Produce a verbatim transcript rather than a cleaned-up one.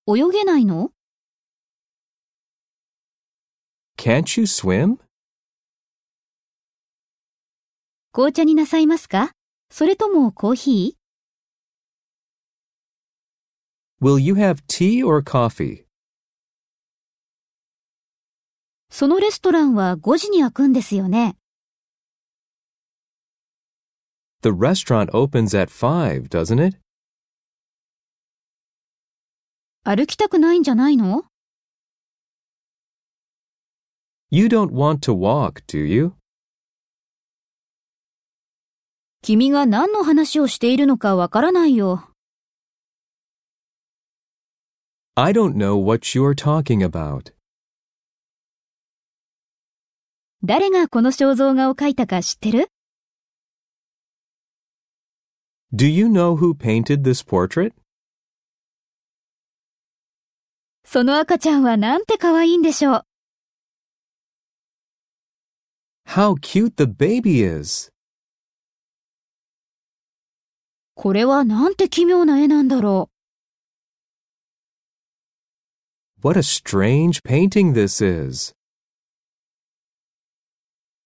泳げないの？ Can't you swim? 紅茶になさいますか？それともコーヒー？ Will you have tea or coffee? そのレストランはごじに開くんですよね。 The restaurant opens at five, doesn't it? 歩きたくないんじゃないの？ You don't want to walk, do you? 君が何の話をしているのかわからないよ。 I don't know what you're talking about. 誰がこの肖像画を描いたか知ってる？ Do you know who painted this portrait? その赤ちゃんはなんて可愛いんでしょう。 How cute the baby is! これはなんて奇妙な絵なんだろう。 What a strange painting this is!